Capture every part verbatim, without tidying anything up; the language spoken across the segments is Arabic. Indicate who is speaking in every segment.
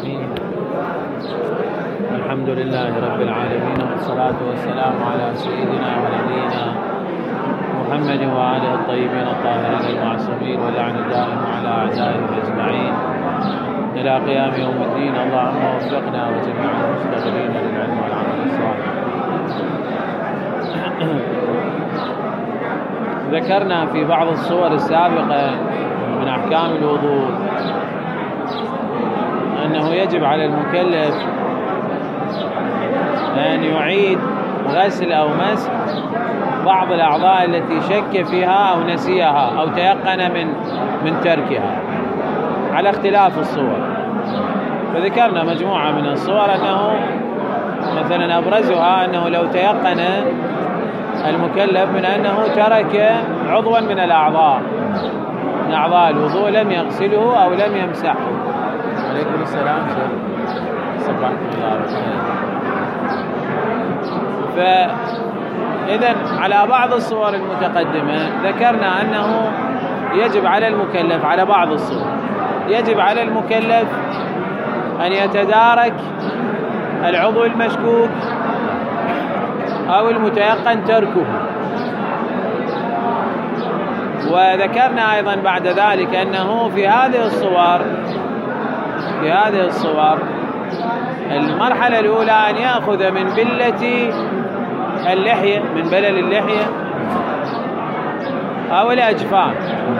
Speaker 1: الرحيم. الحمد لله رب العالمين، والصلاة والسلام على سيدنا ونبينا محمد وآله الطيبين الطاهرين المعصومين، ولعن الدائم على أعدائهم أجمعين إلى قيام يوم الدين. اللهم وفقنا وجميع المشتغلين للعلم والعمل الصالح. ذكرنا في بعض الصور السابقة من أحكام الوضوء أنه يجب على المكلف أن يعيد غسل أو مسح بعض الأعضاء التي شك فيها أو نسيها أو تيقن من من تركها على اختلاف الصور. فذكرنا مجموعة من الصور أنه مثلا أبرزها أنه لو تيقن المكلف من أنه ترك عضوا من الأعضاء من أعضاء الوضوء لم يغسله أو لم يمسحه. عليكم السلام. صباح الله. فإذن على بعض الصور المتقدمة ذكرنا أنه يجب على المكلف على بعض الصور يجب على المكلف أن يتدارك العضو المشكوك أو المتيقن تركه. وذكرنا أيضا بعد ذلك أنه في هذه الصور في هذه الصور المرحلة الأولى أن يأخذ من بلة اللحية من بلل اللحية أو الأجفان.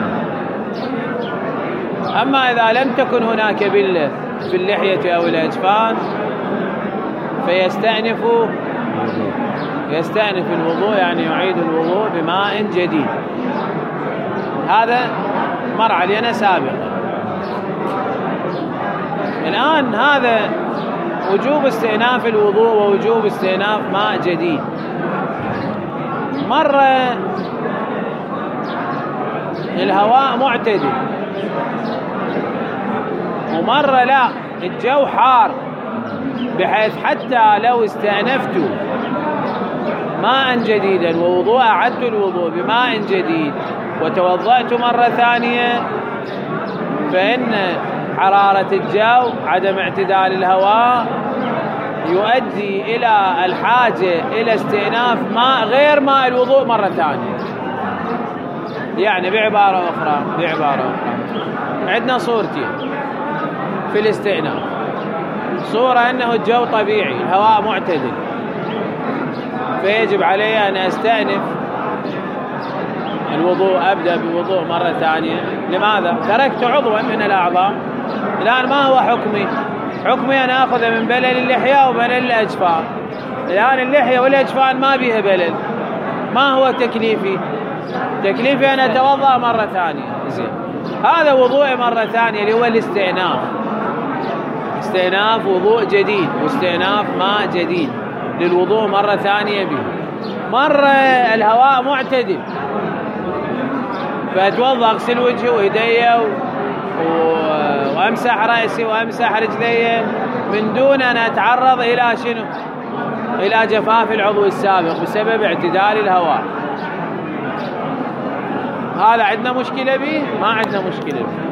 Speaker 1: أما إذا لم تكن هناك بلة في اللحية أو الأجفان فيستأنف يستأنف الوضوء، يعني يعيد الوضوء بماء جديد. هذا مر علينا سابقا. الآن هذا وجوب استئناف الوضوء ووجوب استئناف ماء جديد. مرة الهواء معتدل ومرة لا، الجو حار بحيث حتى لو استأنفت ماء جديدا ووضوء أعدت الوضوء بماء جديد وتوضأت مرة ثانية فإن حرارة الجو عدم اعتدال الهواء يؤدي إلى الحاجة إلى استئناف ماء غير ماء الوضوء مرة ثانية. يعني بعبارة أخرى بعبارة أخرى عندنا صورتين في الاستئناف. صورة أنه الجو طبيعي الهواء معتدل فيجب علي أن أستأنف الوضوء، أبدأ بوضوء مرة ثانية. لماذا؟ تركت عضوا من الأعضاء. الآن ما هو حكمي؟ حكمي أن أخذ من بلل اللحية وبلل الأجفان. الآن اللحية والأجفان ما بيها بلل. ما هو تكليفي؟ تكليفي أن أتوضأ مرة ثانية. زين، هذا وضوء مرة ثانية اللي هو الاستئناف. استئناف وضوء جديد واستئناف ماء جديد للوضوء مرة ثانية به. مرة الهواء معتدل فأتوضأ، أغسل وجهي ويدي وأمسح رأسي وأمسح رجلي من دون أن أتعرض إلى شنو؟ إلى جفاف العضو السابق بسبب اعتدال الهواء. هذا عندنا مشكلة به؟ ما عندنا مشكلة به.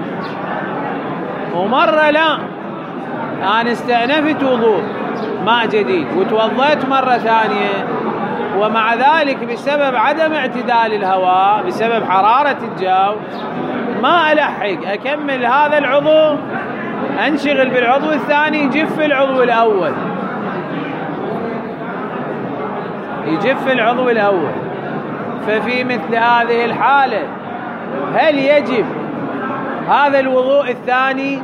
Speaker 1: ومرة لا، أنا استأنفت وضوء ماء جديد وتوضأت مرة ثانية ومع ذلك بسبب عدم اعتدال الهواء بسبب حرارة الجو ما ألحق أكمل هذا العضو، أنشغل بالعضو الثاني يجف العضو الأول يجف العضو الأول. ففي مثل هذه الحالة هل يجب هذا الوضوء الثاني؟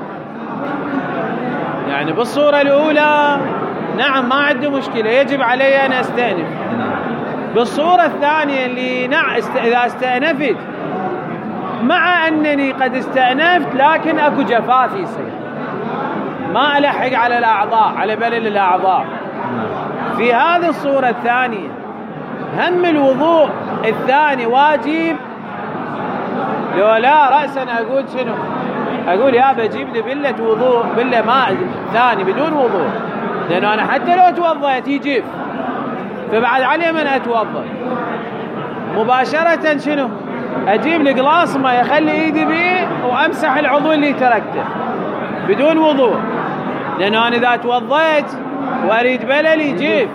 Speaker 1: يعني بالصورة الأولى نعم ما عنده مشكلة، يجب علي أن أستأنف. بالصورة الثانية اللي نعم إذا استأنفت مع أنني قد استأنفت لكن أكو جفاف يصير ما ألحق على الأعضاء على بلل الأعضاء، في هذه الصورة الثانية هم الوضوء الثاني واجب؟ لو لا رأسا أقول شنو؟ أقول يا بجيب لي بلة وضوء بلة ماء ثاني بدون وضوء، لأنه أنا حتى لو توضأت يجف فبعد علي من أتوضأ مباشرة شنو؟ أجيب لي قلاص ما يخلي إيدي بيه وأمسح العضو اللي تركته بدون وضوء. لأنه أنا إذا توضيت وأريد بلل يجيب،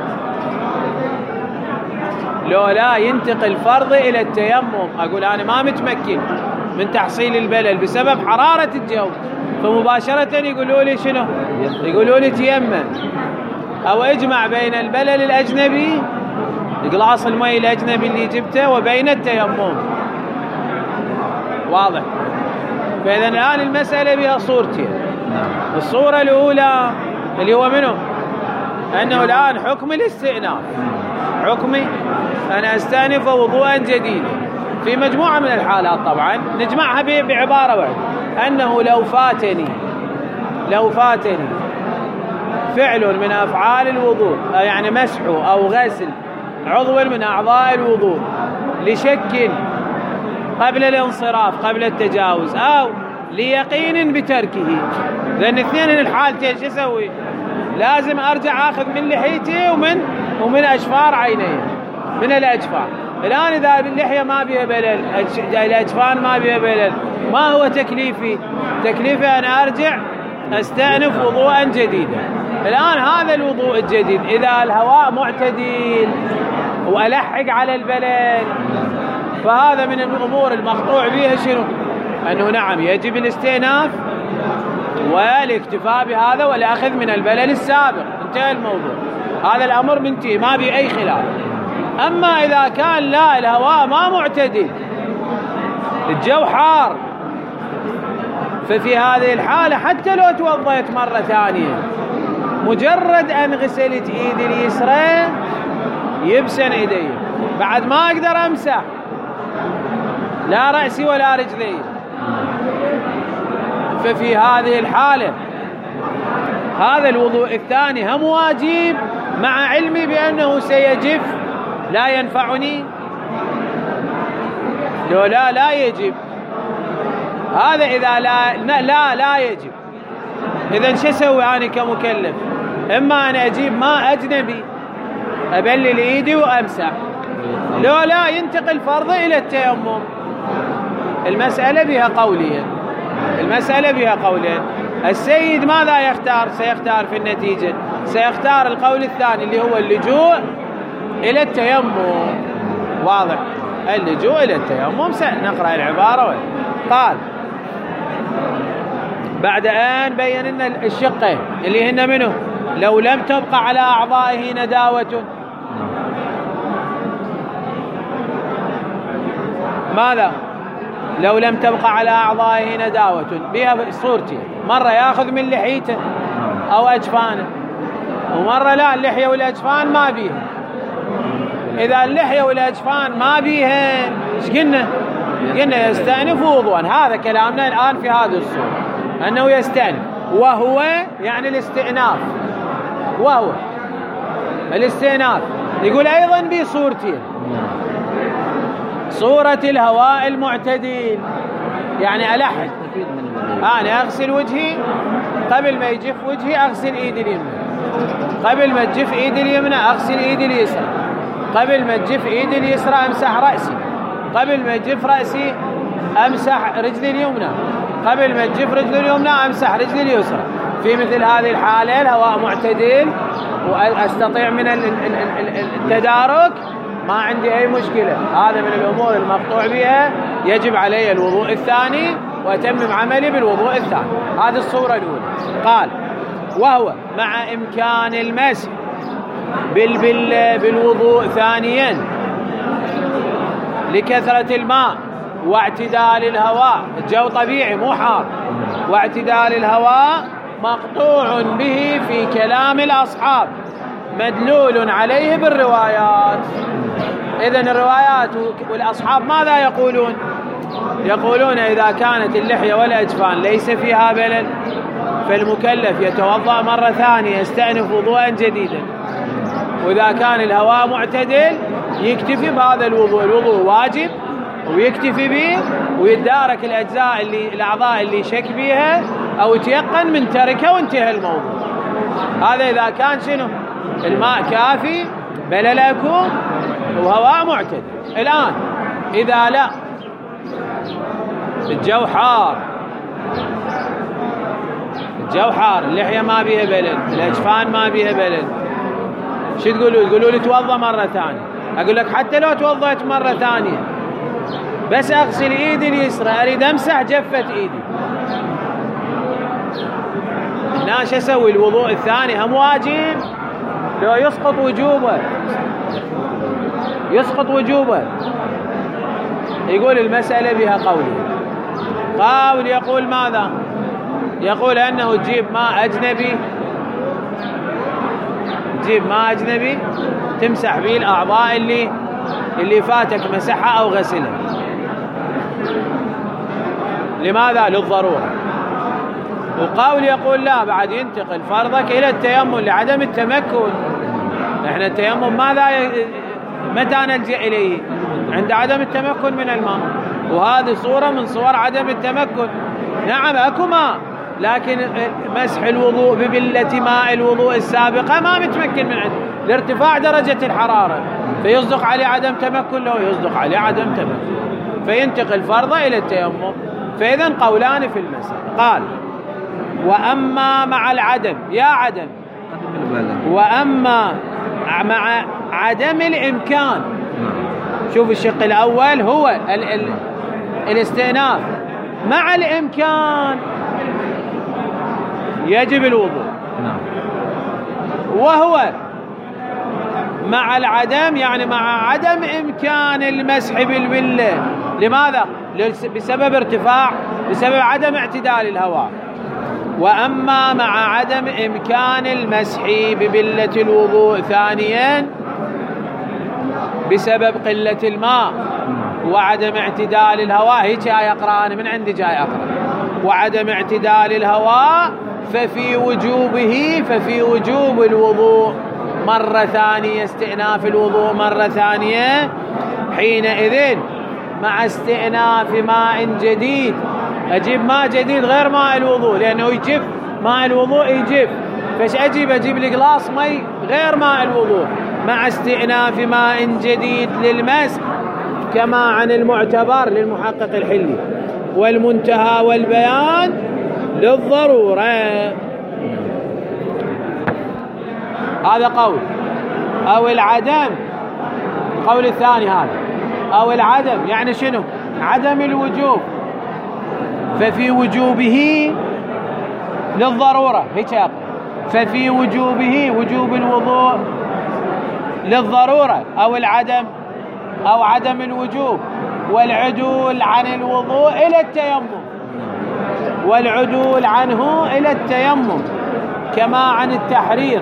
Speaker 1: لو لا ينتقل فرضي إلى التيمم. أقول أنا ما متمكن من تحصيل البلل بسبب حرارة الجو، فمباشرة يقولوا لي شنو؟ يقولوا لي تيمم، أو اجمع بين البلل الأجنبي قلاص المي الأجنبي اللي جبته وبين التيمم. واضح؟ فإذا الآن المسألة بها صورتين. الصورة الأولى اللي هو منه أنه الآن حكم الاستئناف، حكمي أنا أستأنف وضوءا جديدا في مجموعة من الحالات. طبعا نجمعها بعبارة واحدة، أنه لو فاتني لو فاتني فعل من أفعال الوضوء، يعني مسح أو غسل عضو من أعضاء الوضوء لشك قبل الانصراف قبل التجاوز أو ليقين بتركه، لأن اثنين من الحالتين شو أسوي؟ لازم أرجع أخذ من لحيتي ومن ومن أشفار عيني، من الأجفان. الآن إذا اللحية ما بها بلل، الأجفان ما بها بلل، ما هو تكليفي؟ تكليفي أنا أرجع أستأنف وضوءا جديدا. الآن هذا الوضوء الجديد إذا الهواء معتدل وألحق على البلل، فهذا من الأمور المقطوع بها شنو؟ أنه نعم يجب الاستئناف والاكتفاء بهذا والأخذ من البلل السابق، انتهى الموضوع. هذا الأمر منتهي ما بي أي خلاف. أما إذا كان لا الهواء ما معتدل، الجو حار، ففي هذه الحالة حتى لو توضيت مرة ثانية مجرد أن غسلت إيدي اليسرى يبسن إيدي، بعد ما أقدر أمسح لا رأسي ولا رجلي. ففي هذه الحالة هذا الوضوء الثاني هم واجب مع علمي بأنه سيجف، لا ينفعني، لو لا لا يجب. هذا إذا لا لا لا يجب. إذن شو أسوي أنا كمكلف؟ إما أنا أجيب ماء أجنبي أبلل إيدي وأمسح، لو لا ينتقل فرضي إلى التيمم. المسألة بها قولين، المسألة بها قولين. السيد ماذا يختار؟ سيختار في النتيجة سيختار القول الثاني اللي هو اللجوء إلى التيمم. واضح؟ اللجوء إلى التيمم. سنقرأ العبارة. قال بعد أن بينا الشقين اللي هن منه لو لم تبقى على أعضائه نداوة، ماذا؟ لو لم تبقى على أعضائه نداوة بها صورتي، مرة يأخذ من لحيته أو أجفانه، ومرة لا اللحية والأجفان ما بيها. إذا اللحية والأجفان ما بيها إيش قلنا؟ قلنا يستأنف وضوءا. هذا كلامنا الآن في هذه الصورة أنه يستأنف، وهو يعني الاستئناف، وهو الاستئناف. يقول أيضا بصورتين، صورة الهواء المعتدل، يعني ألحق أنا أغسل وجهي قبل ما يجف وجهي أغسل إيدي اليمنى، قبل ما تجف إيدي اليمنى أغسل إيدي اليسرى، قبل ما تجف إيدي اليسرى أمسح رأسي، قبل ما تجف رأسي أمسح رجلي اليمنى، قبل ما تجف رجلي اليمنى أمسح رجلي اليسرى. في مثل هذه الحالة الهواء معتدل وأستطيع من التدارك، ما عندي أي مشكلة. هذا من الأمور المقطوع بها، يجب علي الوضوء الثاني وأتمم عملي بالوضوء الثاني. هذه الصورة الأولى. قال وهو مع إمكان المسح بال بال بالوضوء ثانيا لكثرة الماء واعتدال الهواء، الجو طبيعي مو حار، واعتدال الهواء مقطوع به في كلام الأصحاب مدلول عليه بالروايات. إذن الروايات والأصحاب ماذا يقولون؟ يقولون إذا كانت اللحية والأجفان ليس فيها بلل فالمكلف يتوضأ مرة ثانية يستأنف وضوءا جديدا، وإذا كان الهواء معتدل يكتفي بهذا الوضوء، الوضوء واجب ويكتفي به ويتدارك الأجزاء اللي الأعضاء اللي شك بيها أو يتيقن من تركه وانتهى الموضوع. هذا إذا كان شنو؟ الماء كافي، بلل يكون وهواء معتدل. الآن إذا لا الجو حار، الجو حار، اللحية ما بيها بلل، الأجفان ما بيها بلل، شو تقولوا؟ تقولوا لي توضأ مرة ثانية. أقول لك حتى لو توضأت مرة ثانية بس أغسل إيدي اليسرى أريد أمسح جفة إيدي، هنا شو أسوي؟ الوضوء الثاني هم واجب لو يسقط وجوبه، يسقط وجوبه. يقول المسألة بها قولي، قول يقول ماذا؟ يقول أنه تجيب ماء أجنبي، تجيب ماء أجنبي تمسح به الأعضاء اللي اللي فاتك مسحها أو غسلها. لماذا؟ للضرورة. وقول يقول لا، بعد ينتقل فرضك إلى التيمم لعدم التمكن. احنا التيمم ماذا ي... متى نلجأ إليه؟ عند عدم التمكن من الماء، وهذه صورة من صور عدم التمكن. نعم أكو ماء، لكن مسح الوضوء ببلة ماء الوضوء السابقة ما متمكن من عنده لارتفاع درجة الحرارة، فيصدق عليه عدم تمكن، لو يصدق عليه عدم تمكن فينتقل فرضه إلى التيمم. فإذن قولان في المسألة. قال وأما مع العدم، يا عدم، وأما مع عدم الإمكان. شوف الشق الأول هو ال ال الاستئناف، مع الإمكان يجب الوضوء، وهو مع العدم يعني مع عدم إمكان المسح بالبلة. لماذا؟ بسبب ارتفاع، بسبب عدم اعتدال الهواء. وأما مع عدم إمكان المسح ببلة الوضوء ثانيا بسبب قلة الماء وعدم اعتدال الهواء، هيك جاي أقرأ أنا من عندي جاي أقرأ، وعدم اعتدال الهواء ففي وجوبه، ففي وجوب الوضوء مرة ثانية، استئناف الوضوء مرة ثانية. حينئذ مع استئناف ماء جديد، أجيب ماء جديد غير ماء الوضوء لأنه يجف، ماء الوضوء يجف، فايش أجيب؟ أجيب لي قلاص مي غير ماء الوضوء مع استئناف ماء جديد للمسح، كما عن المعتبر للمحقق الحلي والمنتهى والبيان للضرورة. هذا قول. أو العدم، قول الثاني هذا، أو العدم يعني شنو؟ عدم الوجوب، ففي وجوبه للضرورة، هيك أقول، ففي وجوبه وجوب الوضوء للضرورة، أو العدم أو عدم الوجوب، والعدول عن الوضوء إلى التيمم، والعدول عنه إلى التيمم كما عن التحرير.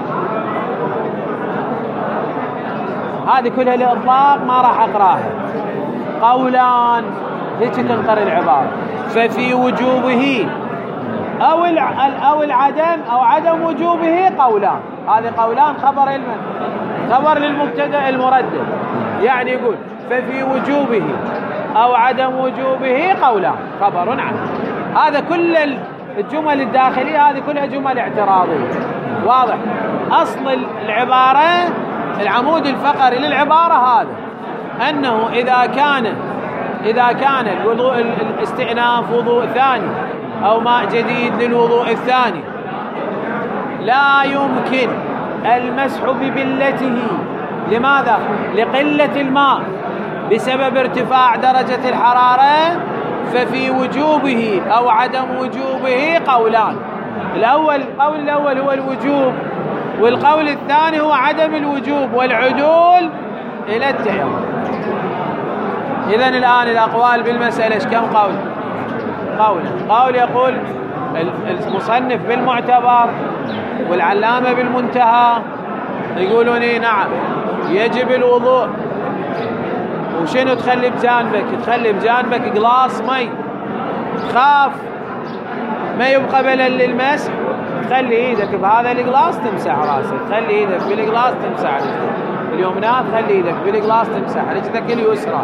Speaker 1: هذه كلها لإطلاق ما راح أقراها، قولان هيك تنقر العبارة. ففي وجوبه أو أو العدم أو عدم وجوبه قولان، هذه قولان خبر المن خبر للمبتدأ المردد، يعني يقول ففي وجوبه أو عدم وجوبه قولان خبر عنه. هذا كل الجمل الداخلية هذه كلها جمل اعتراضية، واضح؟ أصل العبارة العمود الفقري للعبارة هذا، أنه إذا كان إذا كان الوضوء الاستئناف وضوء ثاني أو ماء جديد للوضوء الثاني لا يمكن المسح ببلته. لماذا؟ لقلة الماء بسبب ارتفاع درجة الحرارة، ففي وجوبه أو عدم وجوبه قولان. الأول القول الأول هو الوجوب، والقول الثاني هو عدم الوجوب والعدول إلى التيمم. إذن الآن الأقوال بالمسألة كم قول؟ قولا. قول يقول المصنف بالمعتبر والعلامة بالمنتهى يقولون نعم يجب الوضوء. وشنو تخلي بجانبك؟ تخلي بجانبك قلاص مي، خاف ما يبقى بلل للمسح، تخلي ايدك بهذا القلاص تمسح راسك، تخلي ايدك بالقلاص تمسح رجلك اليمنى، تخلي ايدك بالقلاص تمسح رجلك اليسرى.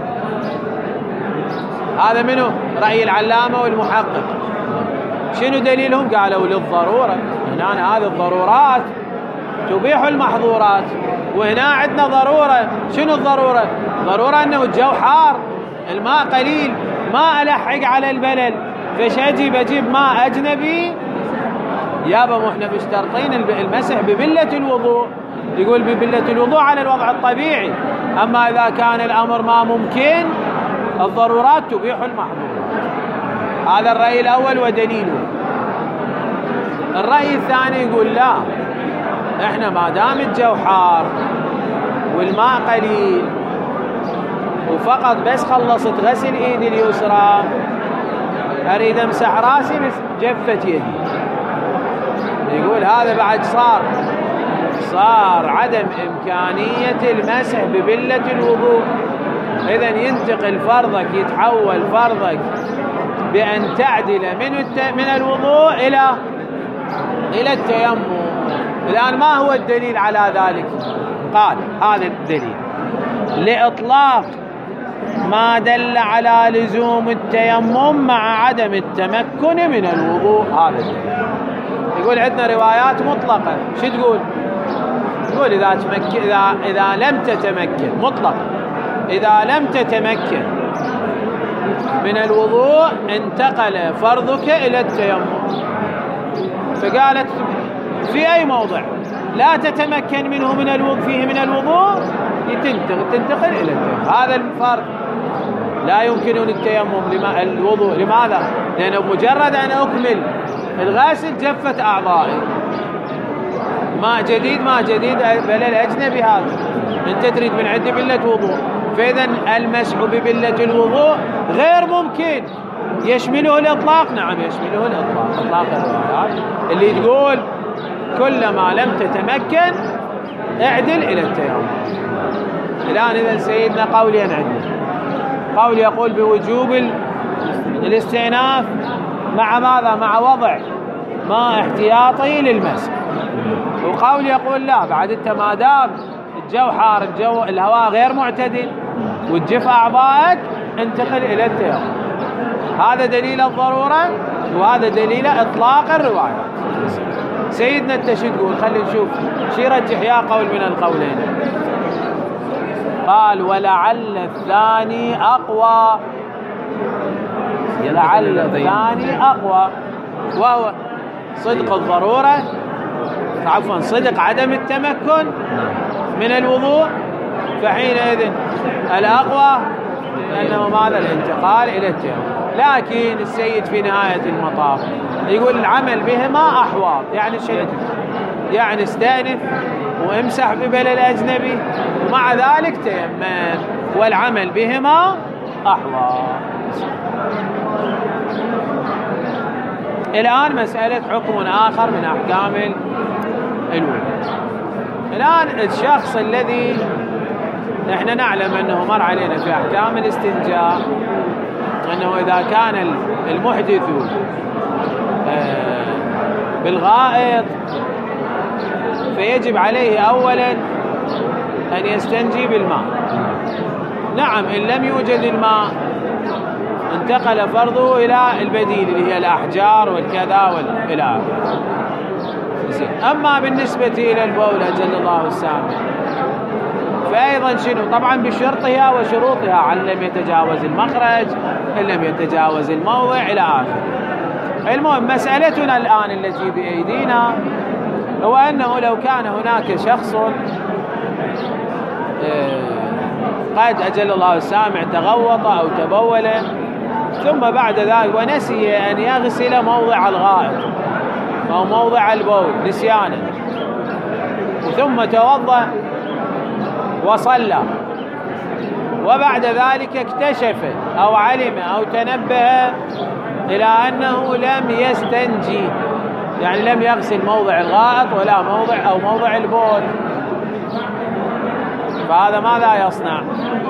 Speaker 1: هذا منو؟ رأي العلامة والمحقق. شنو دليلهم؟ قالوا للضرورة. هنا هذه الضرورات تبيح المحظورات، وهنا عندنا ضرورة. شنو الضرورة؟ ضرورة أنه الجو حار، الماء قليل، ما ألحق على البلل، فايش أجيب؟ أجيب ماء أجنبي يابا مو احنا مشترطين المسح ببلة الوضوء، يقول ببلة الوضوء على الوضع الطبيعي، أما إذا كان الأمر ما ممكن الضرورات تبيح المحظورات. هذا الرأي الأول ودليله. الرأي الثاني يقول لا، احنا ما دام الجو حار والماء قليل وفقط بس خلصت غسل ايدي اليسرى اريد امسح راسي بس جفت يدي، يقول هذا بعد صار صار عدم امكانية المسح ببلة الوضوء. اذا ينتقل فرضك، يتحول فرضك بان تعدل من من الوضوء الى الى التيمم. الان ما هو الدليل على ذلك؟ قال هذا الدليل لإطلاق ما دل على لزوم التيمم مع عدم التمكن من الوضوء. هذا الدليل. يقول عندنا روايات مطلقة. شو تقول؟ تقول إذا تمكن إذا إذا لم تتمكن مطلقا، إذا لم تتمكن من الوضوء انتقل فرضك إلى التيمم. فقالت في أي موضع لا تتمكن منه من الوضوء فيه من الوضوء تنتقل إلى التيمم. هذا الفرق. لا يمكن التيمم لما الوضوء. لماذا؟ لأنه مجرد أن أكمل الغاسل جفت أعضائي، ما جديد ما جديد بل الأجنبي هذا. أنت تريد من عندي بلة وضوء، فإذا المسح ببلة الوضوء غير ممكن. يشمله الإطلاق؟ نعم يشمله الإطلاق. إطلاق الروايات اللي تقول كلما لم تتمكن اعدل إلى التيمم. الآن إذا سيدنا قولين عندنا، قول يقول بوجوب الاستئناف مع ماذا؟ مع وضع ماء احتياطي للمسح، وقول يقول لا، بعد انت ما دام الجو حار، الجو الهواء غير معتدل وتجف أعضائك انتقل إلى التيمم. هذا دليل الضرورة وهذا دليل إطلاق الروايات. سيدنا انت شو تقول؟ خلينا نشوف شي يرجح يا قول من القولين. قال ولعل الثاني أقوى، لعل الثاني أقوى، وهو صدق الضرورة، عفوا صدق عدم التمكن من الوضوء، فحينئذ الأقوى أنه ماذا؟ الانتقال إلى التيمم. لكن السيد في نهاية المطاف يقول العمل بهما أحوط، يعني شيء يعني استأنف وامسح ببل الأجنبي ومع ذلك تيمم، والعمل بهما أحوط. الآن مسألة حكم آخر من أحكام الوضوء. الآن الشخص الذي نحن نعلم أنه مر علينا في أحكام الاستنجاء أنه إذا كان المحدث بالغائط فيجب عليه أولا أن يستنجي بالماء. نعم إن لم يوجد الماء انتقل فرضه إلى البديل اللي هي الأحجار والكذا والإلى آخره. أما بالنسبة إلى البول أجل الله السامع فأيضا شنو؟ طبعا بشرطها وشروطها، عن لم يتجاوز المخرج، إن لم يتجاوز الموضع إلى آخره. المهم مسألتنا الآن التي بأيدينا هو أنه لو كان هناك شخص قد أجل الله السامع تغوط أو تبول ثم بعد ذلك ونسي أن يغسل موضع الغائط أو موضع البول نسيانا، ثم توضأ وصلى وبعد ذلك اكتشف أو علم أو تنبه إلى أنه لم يستنجي، يعني لم يغسل موضع الغائط ولا موضع أو موضع البول، فهذا ماذا يصنع؟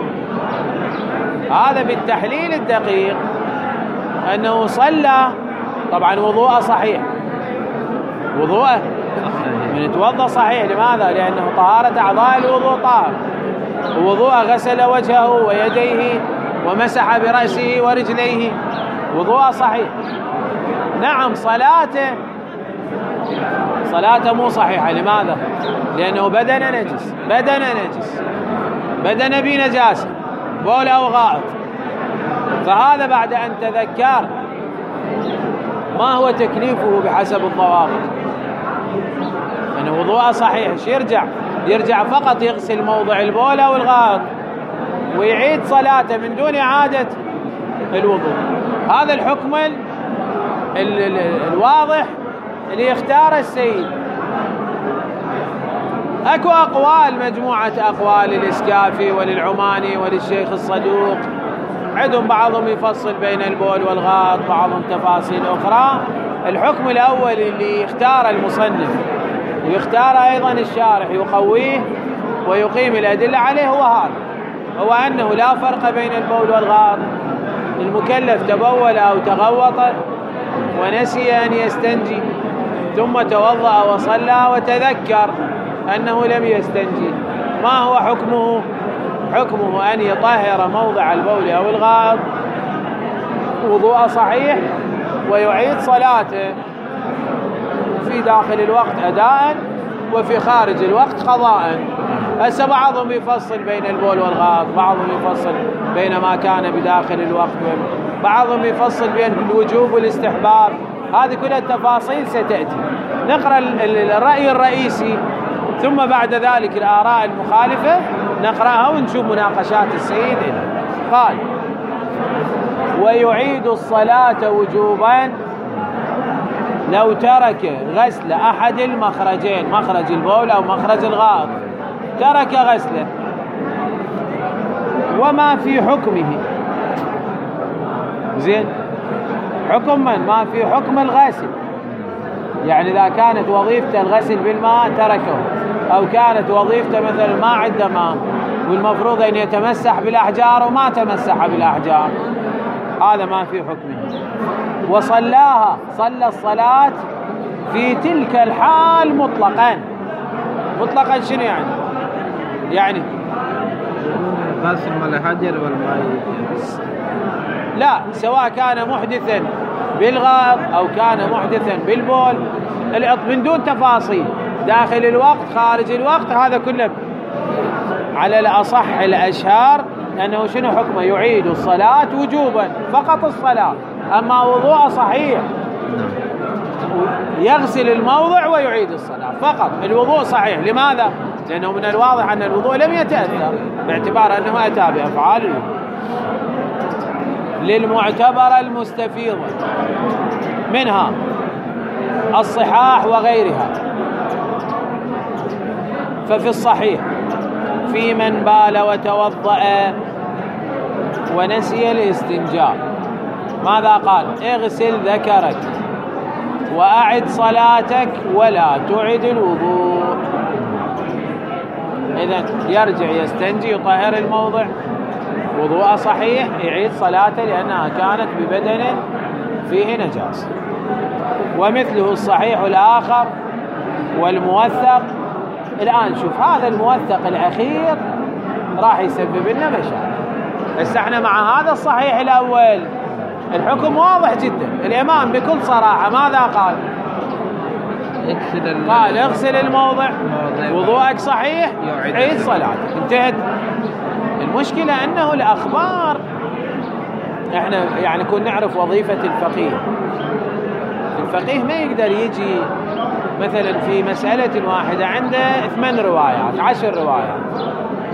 Speaker 1: هذا بالتحليل الدقيق أنه صلى، طبعا وضوءه صحيح، وضوءه من يتوضأ صحيح. لماذا؟ لأنه طهارة أعضاء الوضوء طاهر، ووضوءه غسل وجهه ويديه ومسح برأسه ورجليه، وضوءه صحيح. نعم صلاته صلاته مو صحيحة. لماذا؟ لأنه بدن نجس، بدن نجس بدن بنجاسة بول أو غائط. فهذا بعد أن تذكر ما هو تكليفه بحسب الضوابط، أن يعني وضوءه صحيح. ايش يرجع؟ يرجع فقط يغسل موضع البول أو الغائط ويعيد صلاته من دون إعادة الوضوء. هذا الحكم ال ال ال الواضح اللي يختاره السيد. اكو اقوال، مجموعة اقوال للإسكافي وللعماني وللشيخ الصدوق، عندهم بعضهم يفصل بين البول والغائط، بعضهم تفاصيل اخرى. الحكم الاول اللي يختاره المصنف ويختاره ايضا الشارح يقويه ويقيم الادلة عليه هو هذا، هو انه لا فرق بين البول والغائط. المكلف تبول او تغوط ونسي ان يستنجي ثم توضأ وصلى وتذكر أنه لم يستنجي، ما هو حكمه؟ حكمه أن يطهر موضع البول أو الغائط وضوء صحيح ويعيد صلاته في داخل الوقت أداء وفي خارج الوقت قضاء. هسه بعضهم يفصل بين البول والغائط، بعضهم يفصل بين ما كان بداخل الوقت، بعضهم يفصل بين الوجوب والاستحباب. هذه كلها التفاصيل ستأتي. نقرأ الرأي الرئيسي ثم بعد ذلك الآراء المخالفة نقرأها ونشوف مناقشات السيد إلى. قال: ويعيد الصلاة وجوبا لو ترك غسل أحد المخرجين، مخرج البول أو مخرج الغائط، ترك غسله وما في حكمه. زين، حكم من؟ ما في حكم الغسل، يعني إذا كانت وظيفته الغسل بالماء تركه، أو كانت وظيفته مثلا ما عنده ماء والمفروض أن يتمسح بالأحجار وما تمسح بالأحجار، هذا ما في حكمه. وصلاها، صلى الصلاة في تلك الحال مطلقا. مطلقا شنو يعني؟ يعني
Speaker 2: غسل مال الحجر والماء،
Speaker 1: لا، سواء كان محدثا بالغائط أو كان محدثا بالبول، من دون تفاصيل، داخل الوقت خارج الوقت، هذا كله على الأصح الأشهر أنه شنو حكمه؟ يعيد الصلاة وجوبا، فقط الصلاة. أما وضوء صحيح يغسل الموضع ويعيد الصلاة فقط. الوضوء صحيح. لماذا؟ لأنه من الواضح أن الوضوء لم يتأثر باعتبار أنه أتى بأفعال للمعتبرة المستفيضة منها الصحاح وغيرها. ففي الصحيح في من بال وتوضأ ونسي الاستنجاء ماذا قال؟ اغسل ذكرك وأعد صلاتك ولا تعد الوضوء. إذن يرجع يستنجي يطهر الموضع، وضوء صحيح، يعيد صلاته لأنها كانت ببدن فيه نجاسة. ومثله الصحيح الآخر والموثق. الآن شوف هذا الموثق الأخير راح يسبب لنا مشاكل. بس احنا مع هذا الصحيح الأول الحكم واضح جدا. الإمام بكل صراحة ماذا قال؟ قال اغسل الموضع، وضوءك صحيح، عيد صلاتك، انتهت. المشكلة أنه الأخبار، احنا يعني كنا نعرف وظيفة الفقيه. الفقيه ما يقدر يجي مثلا في مسألة واحدة عنده ثمان روايات عشر روايات،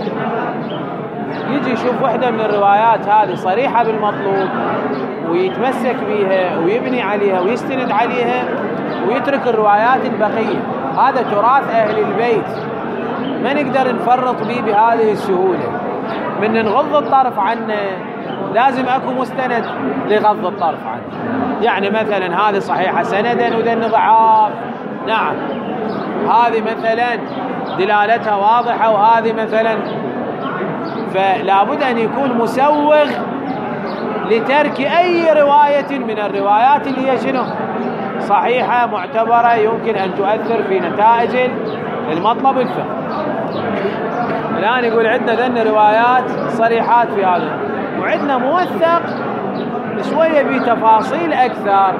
Speaker 1: يجي يشوف واحدة من الروايات هذه صريحة بالمطلوب ويتمسك بها ويبني عليها ويستند عليها ويترك الروايات البقية. هذا تراث أهل البيت، ما نقدر نفرط به بهذه السهولة. من نغض الطرف عنه لازم أكو مستند لغض الطرف عنه. يعني مثلا هذه صحيحة سندا ودن ضعاف، نعم، هذه مثلا دلالتها واضحة وهذه مثلا، فلا بد أن يكون مسوغ لترك أي رواية من الروايات اللي هي شنو؟ صحيحة معتبرة يمكن أن تؤثر في نتائج المطلب الفقهي. الآن يقول عندنا ذن روايات صريحات في هذا، وعندنا موثق شوية بتفاصيل أكثر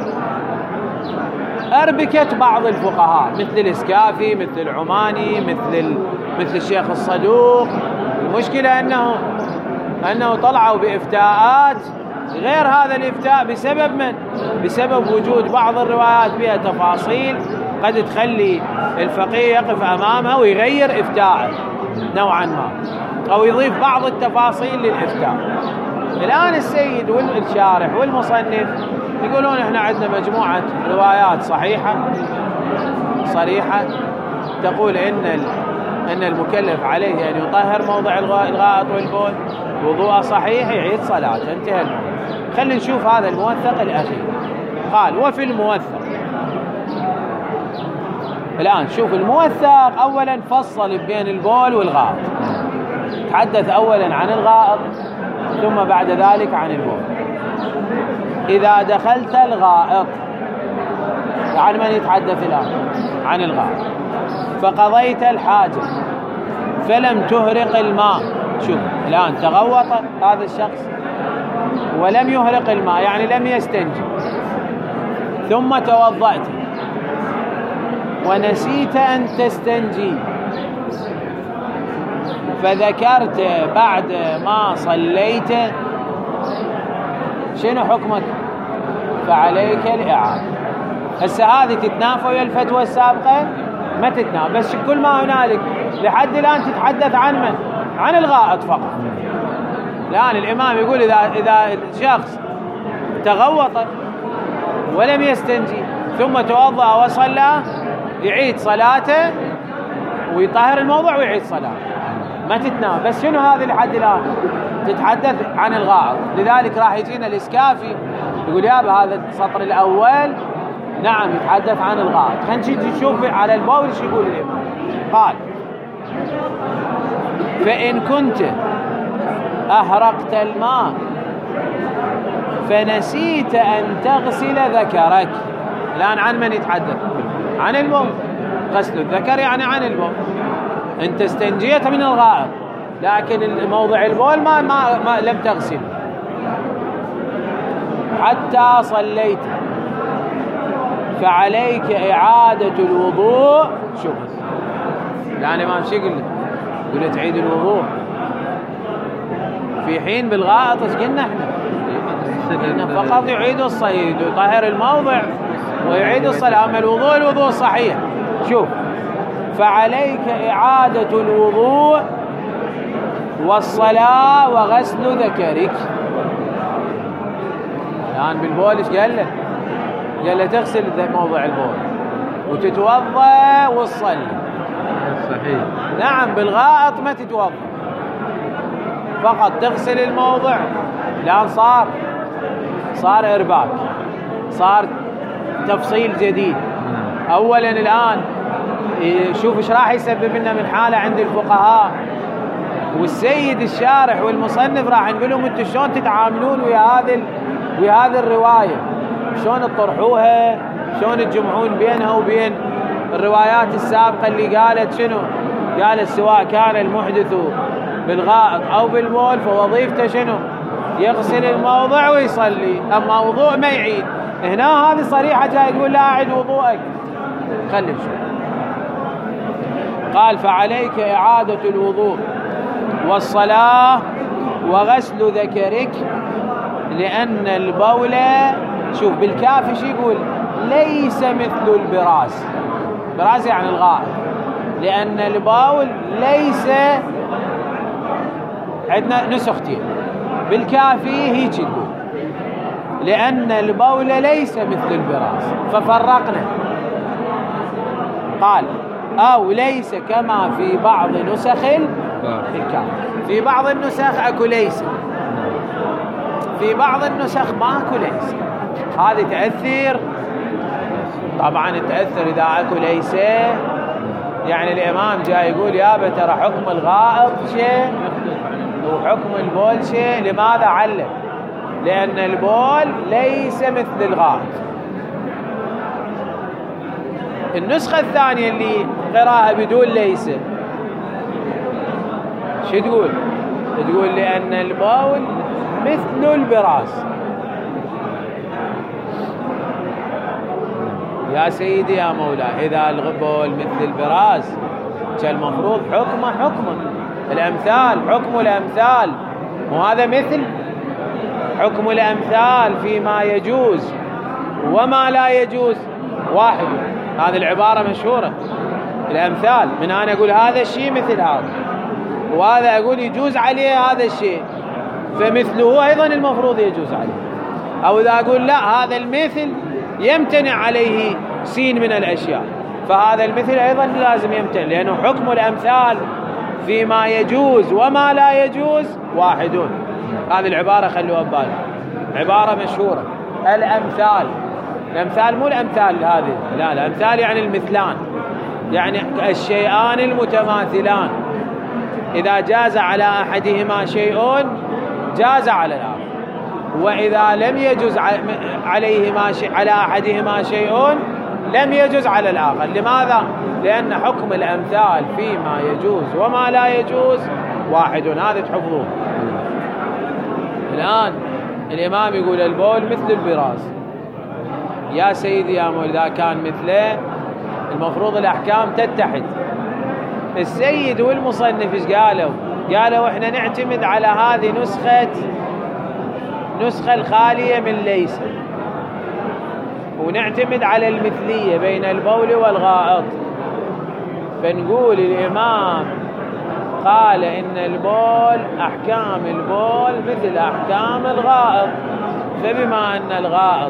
Speaker 1: أربكت بعض الفقهاء مثل الإسكافي، مثل العماني، مثل مثل الشيخ الصدوق. المشكلة أنه أنه طلعوا بإفتاءات غير هذا الإفتاء بسبب من؟ بسبب وجود بعض الروايات بها تفاصيل قد تخلي الفقيه يقف أمامها ويغير إفتاءه نوعا ما، أو يضيف بعض التفاصيل للإفتاء. الآن السيد والشارح والمصنف يقولون إحنا عندنا مجموعة روايات صحيحة صريحة تقول إن أن المكلف عليه أن يطهر موضع الغائط والبول، وضوءه صحيح يعيد صلاته، انتهى الموضوع. خلينا نشوف هذا الموثق الأخير. قال وفي الموثق، الآن شوف الموثق أولا فصل بين البول والغائط، تحدث أولا عن الغائط ثم بعد ذلك عن البول. إذا دخلت الغائط، عن من يتحدث الآن؟ عن الغائط. فقضيت الحاجة فلم تهرق الماء، شوف الآن تغوط هذا الشخص ولم يهرق الماء، يعني لم يستنجي، ثم توضأت ونسيت أن تستنجي فذكرت بعد ما صليت، شنو حكمك؟ فعليك الإعادة. هسه هذه تتنافى ويا الفتوى السابقة؟ ما تتنافى، بس كل ما هنالك لحد الآن تتحدث عن من؟ عن الغائط فقط. الآن الإمام يقول إذا إذا شخص تغوط ولم يستنجي ثم توضأ وصلى يعيد صلاته ويطهر الموضع ويعيد صلاته، ما تتنافى. بس شنو هذه لحد الآن؟ تتحدث عن الغائط. لذلك راح يجينا الإسكافي يقول يابا هذا السطر الأول نعم يتحدث عن الغائط. خلينا نجي نشوف على البول ايش يقول الإمام. قال فإن كنت أهرقت الماء فنسيت أن تغسل ذكرك. الآن عن من يتحدث؟ عن البول. غسل الذكر يعني عن البول. أنت استنجيت من الغائط لكن موضع البول ما, ما, ما لم تغسل حتى صليت، فعليك إعادة الوضوء. شوف الآن الإمام شو يقول؟ يقول تعيد الوضوء في حين بالغائط ايش قلنا احنا؟ فقط يعيد الصيد ويطهر الموضع ويعيد الصلاة. أما الوضوء الوضوء صحيح. شوف فعليك إعادة الوضوء والصلاة وغسل ذكرك. الآن بالبول ايش قال له؟ قال له تغسل موضع البول وتتوضأ وتصلي.
Speaker 2: صحيح.
Speaker 1: نعم بالغائط ما تتوضأ، فقط تغسل الموضع. الآن صار صار إرباك، صار تفصيل جديد. أولا الآن شوف ايش راح يسبب لنا من حالة عند الفقهاء، والسيد الشارح والمصنف راح نقول لهم انتم شلون تتعاملون ويا هذه ويا هذه الرواية، شلون تطرحوها، شلون تجمعون بينها وبين الروايات السابقة اللي قالت شنو؟ قالت سواء كان المحدث بالغائط أو بالبول فوظيفته شنو؟ يغسل الموضع ويصلي، أما وضوء ما يعيد. هنا هذه صريحة جاي يقول لا أعد وضوءك. خلي نشوف. قال فعليك إعادة الوضوء والصلاة وغسل ذكرك لأن البول، شوف بالكاف شو يقول؟ ليس مثل البراز. براز يعني الغائط. لأن البول ليس، عندنا نسختين بالكافي هيك يقول لأن البول ليس مثل البراز ففرقنا. قال أو ليس كما في بعض نسخ الكافي. في بعض النسخ أكو ليس، في بعض النسخ ماكو ليس. هذه تأثير طبعا، تأثر إذا أكو ليس. يعني الإمام جاي يقول يابا ترى حكم الغائط شيء وحكم البول شيء. لماذا علم؟ لأن البول ليس مثل الغائط. النسخة الثانية اللي قراها بدون ليس شو تقول؟ تقول لأن البول مثل البراز. يا سيدي يا مولاي إذا البول مثل البراز كالمفروض حكمه حكمه الأمثال، حكم الأمثال، وهذا مثل حكم الأمثال فيما يجوز وما لا يجوز واحد. هذه العبارة مشهورة. الأمثال من أنا أقول هذا الشيء مثل هذا، وهذا أقول يجوز عليه هذا الشيء، فمثله أيضا المفروض يجوز عليه. أو إذا أقول لا هذا المثل يمتنع عليه سين من الأشياء، فهذا المثل أيضا لازم يمتنع، لأنه حكم الأمثال فيما يجوز وما لا يجوز واحدون. هذه العبارة خلوها ببالك، عبارة مشهورة. الأمثال، الأمثال مو الأمثال هذه، لا، الأمثال يعني المثلان، يعني الشيئان المتماثلان، إذا جاز على أحدهما شيء جاز على الآخر، وإذا لم يجوز عليهما شيء على أحدهما شيء لم يجوز على الآخر. لماذا؟ لأن حكم الأمثال فيما يجوز وما لا يجوز واحد. هذا تحفظوه. الآن الإمام يقول البول مثل البراز. يا سيدي يا مولى، إذا كان مثله المفروض الأحكام تتحد. السيد والمصنف ايش قالوا؟ قالوا احنا نعتمد على هذه نسخة نسخة الخالية من ليس، ونعتمد على المثلية بين البول والغائط. فنقول الإمام قال إن البول أحكام البول مثل أحكام الغائط، فبما أن الغائط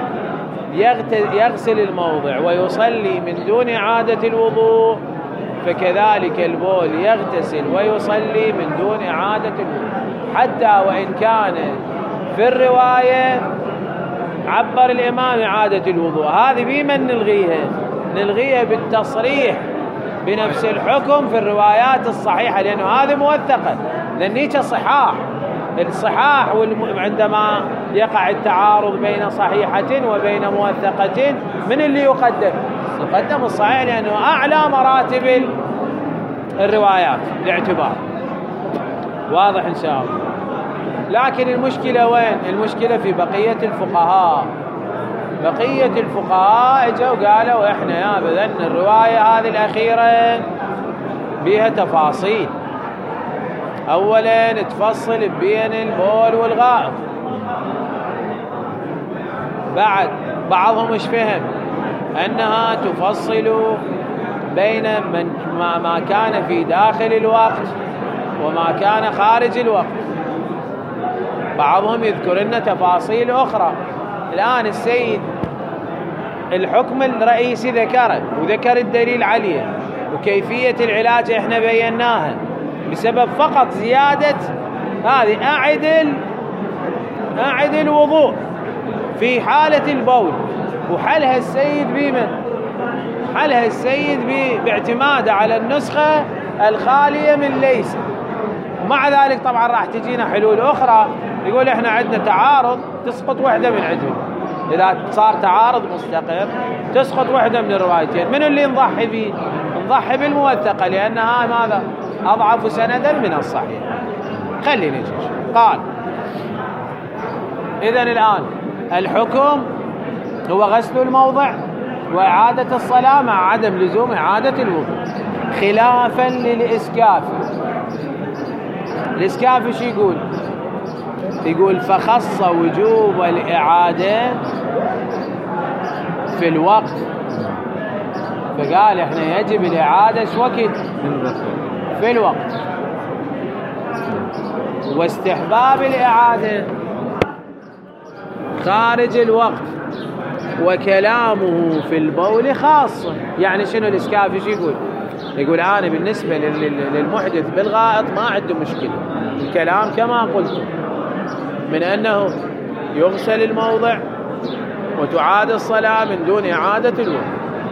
Speaker 1: يغسل الموضع ويصلي من دون إعادة الوضوء، فكذلك البول يغتسل ويصلي من دون إعادة الوضوء، حتى وإن كان في الرواية عبر الإمام إعادة الوضوء. هذه بمن نلغيها؟ نلغيها بالتصريح بنفس الحكم في الروايات الصحيحة، لأنه هذه موثقة، لأنيك صحاح. الصحاح عندما يقع التعارض بين صحيحة وبين موثقة، من اللي يقدم؟ يقدم الصحيح، لأنه أعلى مراتب الروايات الاعتبار. واضح إن شاء الله. لكن المشكلة وين؟ المشكلة في بقية الفقهاء. بقية الفقهاء اجوا قالوا احنا يا بذن الرواية هذه الأخيرة بها تفاصيل. أولا تفصل بين البول والغائط. بعد بعضهم مش فهم أنها تفصل بين من ما كان في داخل الوقت وما كان خارج الوقت. بعضهم يذكر لنا تفاصيل أخرى. الآن السيد الحكم الرئيسي ذكره، وذكر الدليل عليه، وكيفية العلاج احنا بيناها، بسبب فقط زيادة هذه أعدل أعدل الوضوء في حالة البول. وحلها السيد بمن؟ حلها السيد باعتماده على النسخة الخالية من ليس. ومع ذلك طبعا راح تجينا حلول أخرى، يقول احنا عندنا تعارض تسقط واحدة من عندهم. إذا صار تعارض مستقر تسقط واحدة من الروايتين. من اللي نضحي به؟ نضحي بالموثقة، لأنها ماذا؟ أضعف سندا من الصحيح. خلينا نجي. قال إذن الآن الحكم هو غسل الموضع وإعادة الصلاة مع عدم لزوم إعادة الوضوء، خلافا للإسكاف. الإسكاف شو يقول؟ يقول فخص وجوب الإعادة في الوقت، فقال احنا يجب الإعادة شو وقت؟ في الوقت. واستحباب الإعادة خارج الوقت، وكلامه في البول خاصة. يعني شنو الإسكافي شو يقول؟ يقول أنا بالنسبة للمحدث بالغائط ما عنده مشكلة، الكلام كما قلت من أنه يغسل الموضع وتعاد الصلاة من دون إعادة الوضوء.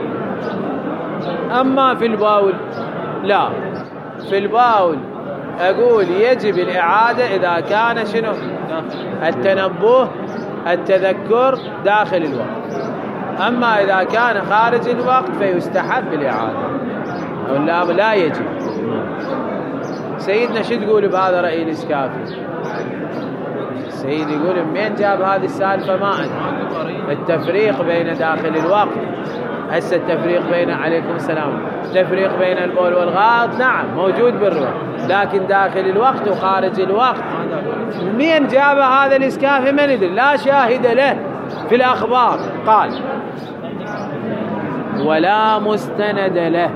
Speaker 1: أما في البول لا، في البول أقول يجب الإعادة إذا كان شنو؟ التنبه التذكر داخل الوقت. أما إذا كان خارج الوقت فيستحب الإعادة، أو لا لا يجب. سيدنا شو تقول بهذا رأي الإسكافي؟ السيد يقول من جاب هذه السالفة؟ ما أدري. التفريق بين داخل الوقت، هسه التفريق بين عليكم السلام التفريق بين البول والغائط نعم موجود بالرواية، لكن داخل الوقت وخارج الوقت من جاب هذا الإسكافي؟ من يدري، لا شاهد له في الأخبار. قال ولا مستند له.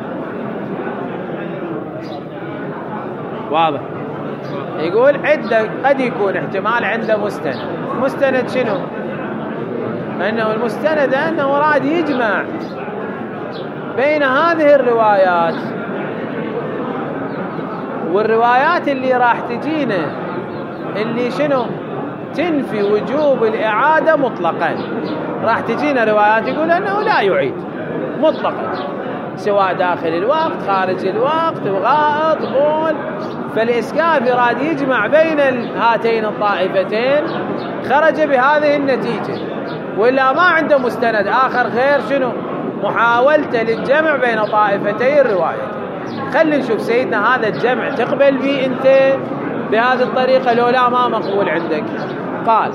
Speaker 1: واضح؟ يقول عدة قد يكون احتمال عنده مستند. مستند شنو؟ أنه المستند أنه راد يجمع بين هذه الروايات والروايات اللي راح تجينا اللي شنو تنفي وجوب الإعادة مطلقا. راح تجينا روايات يقول أنه لا يعيد مطلقا، سواء داخل الوقت خارج الوقت غائط بول. فالإسكافي راد يجمع بين هاتين الطائفتين، خرج بهذه النتيجة، وإلا ما عنده مستند آخر غير شنو محاولته للجمع بين طائفتي الرواية. خلي نشوف سيدنا هذا الجمع تقبل به أنت بهذه الطريقة لو لا ما مقبول عندك. قال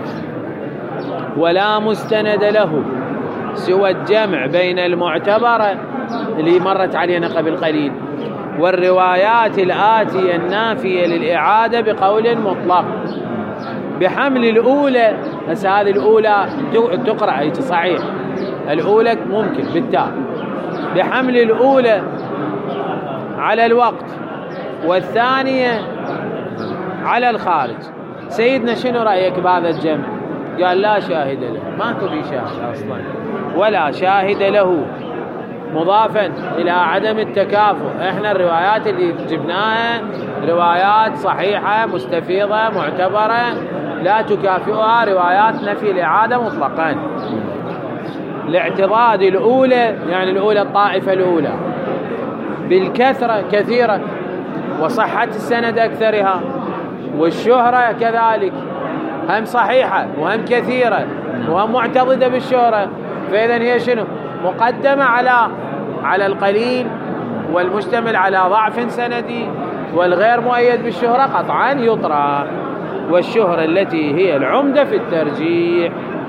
Speaker 1: ولا مستند له سوى الجمع بين المعتبرة اللي مرت علينا قبل قليل والروايات الآتية النافية للإعادة بقول مطلق بحمل الأولى. بس هذه الأولى تقرأ أي صحيح، الأولى ممكن بالتاء، بحمل الأولى على الوقت والثانية على الخارج. سيدنا شنو رأيك بهذا الجمع؟ قال لا شاهد له، ماكو في شاهد أصلا ولا شاهد له، مضافا إلى عدم التكافؤ. احنا الروايات اللي جبناها روايات صحيحة مستفيضة معتبرة لا تكافئها روايات نفي الإعادة مطلقا. الاعتضاد الأولى يعني الأولى الطائفة الأولى بالكثرة كثيرة وصحة السند أكثرها، والشهرة كذلك هم صحيحة وهم كثيرة وهم معتضدة بالشهرة. فإذن هي شنو مقدمة على على القليل والمشتمل على ضعف سندي، والغير مؤيد بالشهرة قطعا يطرح، والشهرة التي هي العمدة في الترجيح.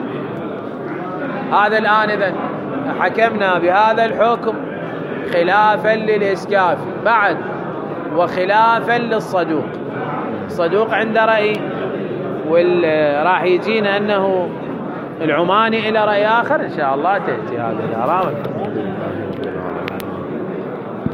Speaker 1: هذا الآن إذن حكمنا بهذا الحكم خلافا للإسكافي بعد وخلافا للصدوق. الصدوق عنده رأي، وراح يجينا أنه العماني إلى رأي آخر إن شاء الله تأتي هذه الآراء.